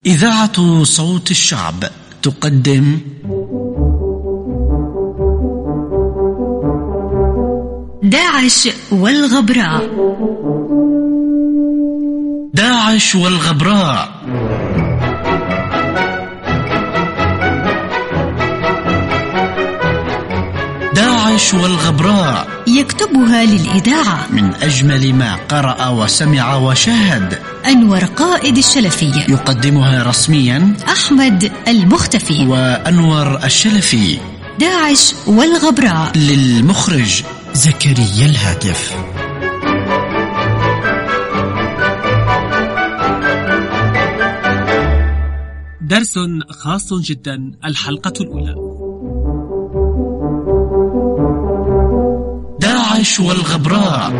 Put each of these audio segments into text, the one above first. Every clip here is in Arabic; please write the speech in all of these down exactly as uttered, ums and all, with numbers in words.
إذاعة صوت الشعب تقدم داعش والغبراء. داعش والغبراء. داعش والغبراء يكتبها للإذاعة من أجمل ما قرأ وسمع وشاهد أنور قائد الشلفي. يقدمها رسميا أحمد المختفي وأنور الشلفي. داعش والغبراء للمخرج زكريا الهاتف. درس خاص جدا، الحلقة الأولى. داعش والغبراء.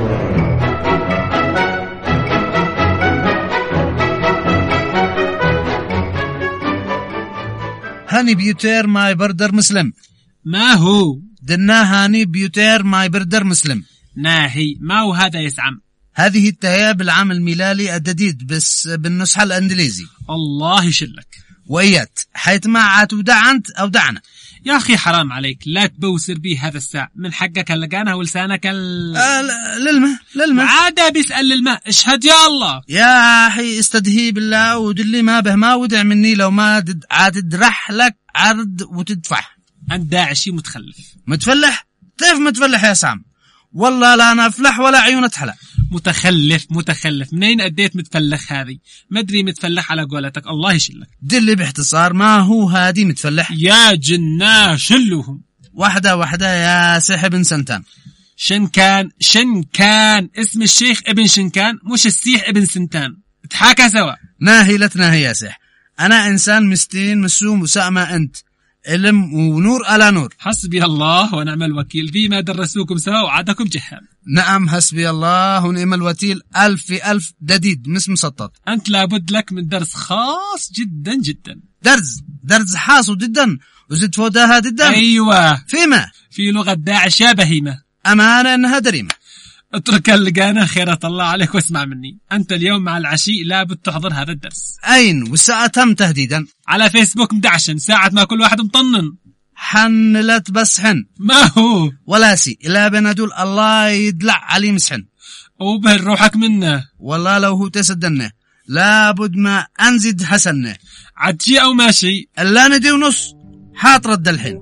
هاني بيوتير ماي بردر مسلم. ما هو؟ دنا هاني بيوتير ماي بردر مسلم. ناهي، ما هو هذا يزعم؟ هذه التهيئة بالعام الميلادي الجديد بس بالنسخة الأندليزي. الله يشلك وإيات حيث ما عاتو دعنت أو دعنا. يا أخي حرام عليك، لا تبوسر بي هذا الساعة، من حقك اللقانة ولسانك ال... آه للمه للمه عادة بيسأل للماء. اشهد يا الله. يا أخي استدهي بالله ودلي ما به ما ودع مني لو ما عاد رح لك عرض وتدفع. أنت داعشي متخلف. متفلح؟ كيف متفلح يا سام؟ والله لا نفلح ولا عيون تحلى. متخلف متخلف، منين أديت متفلح هذه؟ مدري متفلح على قولتك، الله يشلك. دلي باختصار ما هو هادي متفلح؟ يا جنا شلوهم واحدة واحدة يا سيح ابن سنتان. شنكان شنكان اسم الشيخ ابن شنكان، مش السيح ابن سنتان، تحاكى سوا. ناهي لا تناهي يا سيح، أنا إنسان مسكين مسوم وسأمة أنت علم ونور على نور. حسبي الله ونعم الوكيل فيما درسوكم سوا وعادكم جهام. نعم حسبي الله ونعم الوكيل، ألف في ألف جديد مش مسطط. أنت لابد لك من درس خاص جدا جدا. درس درس حاص جدا وزد فوداها جدا. أيوة. فيما؟ في لغة داعش يا بهيمة. أمانة أنها دريمة. اترك اللقانة خيرة الله عليك واسمع مني، أنت اليوم مع العشي لابد تحضر هذا الدرس. أين والساعة تم تهديدا؟ على فيسبوك مدعشن، ساعة ما كل واحد مطنن. حنلت بس حن. ما هو؟ ولا سي إلا بندول الله يدلع علي مسحن. وبهر روحك منه. والله لو هو تسدنه لابد ما أنزد حسنه. عدشي أو ماشي؟ إلا ندي ونص حاط رد الحين.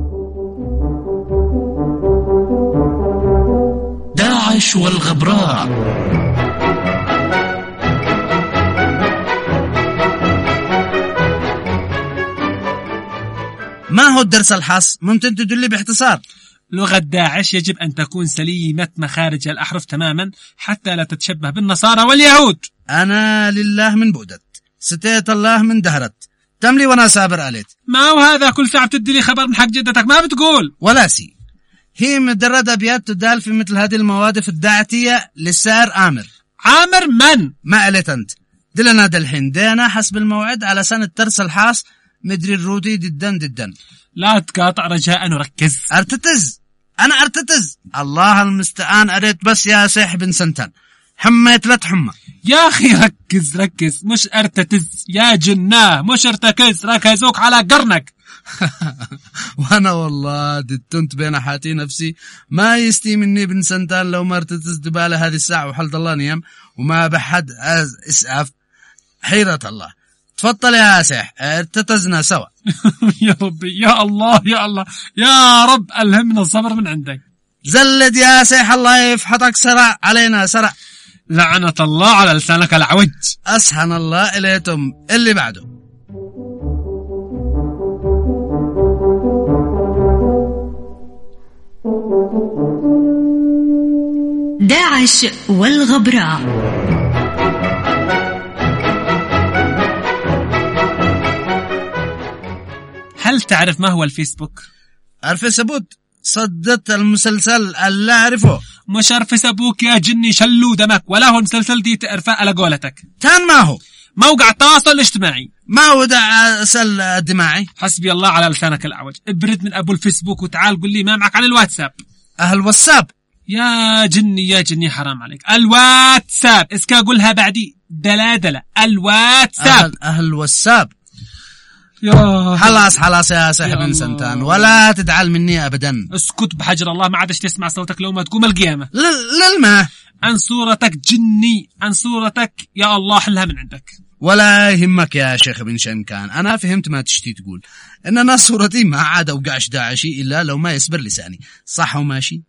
داعش والغبراء. ما هو الدرس الخاص؟ ممكن تدلي باختصار؟ لغة داعش يجب أن تكون سليمة مخارج الأحرف تماما حتى لا تتشبه بالنصارى واليهود. أنا لله من بودت، ستيت الله من دهرت، تملي وانا سابر عليت. ما هو هذا كل ساعة بتدلي خبر من حق جدتك ما بتقول؟ ولا سي، هي مدردة أبيات تدال في مثل هذه المواد الداعتية للسائر آمر. عامر من؟ ما قلت أنت دلنا دلحين دينا حسب الموعد على سنة الترس الحاص مدري الروتي جدا جدا. لا تقاطع رجاء وركز. ارتتز أنا ارتتز، الله المستعان. أريت بس يا سيح بن سنتان حميت لا تحمى. يا أخي ركز ركز، مش ارتتز يا جناه، مش ارتكز، ركزوك على قرنك. وانا والله دتنت بين حاتي نفسي ما يستي مني بن سنتان لو ما ارتتز دبالة هذه الساعة وحلت الله نيام وما بحد اسعف حيرة الله. تفضل يا سيح ارتتزنا سوا. يا ربي يا الله يا الله يا رب ألهمنا الصبر من عندك. زلد يا سيح الله يفحطك سرع علينا سرع. لعنة الله على لسانك العوج. أسحن الله إليتم اللي بعده. داعش والغبراء. هل تعرف ما هو الفيسبوك؟ الفيسبوك صدت المسلسل اللي أعرفه. مش الفيسبوك يا جني شلو دمك، ولا هو المسلسل دي تعرفه على قولتك. كان ما هو موقع التواصل الاجتماعي. ما هو دع سل الدماعي. حسبي الله على لسانك الأعوج، ابرد من أبو الفيسبوك وتعال قل لي ما معك عن الواتساب. أهل واتساب يا جني يا جني حرام عليك. الواتساب اسكا قولها بعدي، دلادلة الواتساب. أهل, أهل واتساب. يا خلاص خلاص يا سحب بن سنتان، ولا تدعل مني أبدا. اسكت بحجر الله، ما عادش تسمع صوتك لو ما تقوم القيامة. للما عن صورتك جني، عن صورتك يا الله حلها من عندك. ولا يهمك يا شيخ بن شنكان، أنا فهمت ما تشتي تقول، إن أنا صورتي ما عاد أوقعش داعشي إلا لو ما يصبر لساني، صح وماشي؟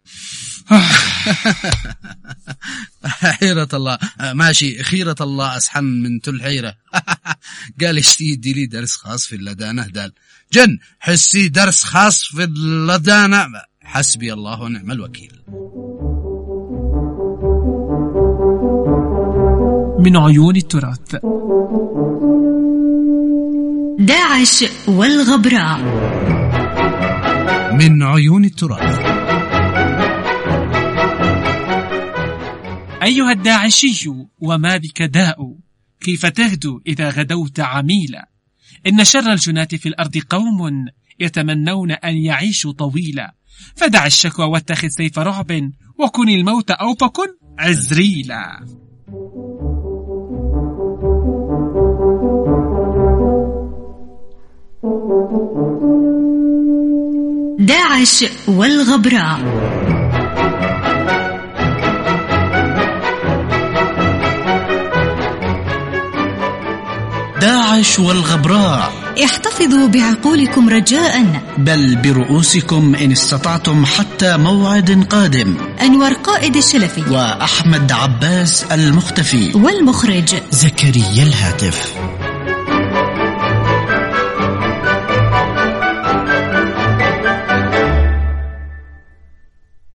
حيرة الله ماشي، خيرة الله أسحن من تل حيرة. قال اشتي يدي لي درس خاص في اللدانة دال جن، حسي درس خاص في اللدانة، حسبي الله ونعم الوكيل. من عيون التراث. داعش والغبراء. من عيون التراث. أيها الداعشي وما بك داء، كيف تهدو إذا غدوت عميلا؟ إن شر الجناة في الأرض قوم يتمنون أن يعيشوا طويلا، فدع الشكوى واتخذ سيف رعب، وكن الموت أو فكن عزريلا. داعش والغبراء. داعش والغبراء. احتفظوا بعقولكم رجاء، بل برؤوسكم إن استطعتم، حتى موعد قادم. أنور قائد الشلفي وأحمد عباس المختفي، والمخرج زكريا الهاتف.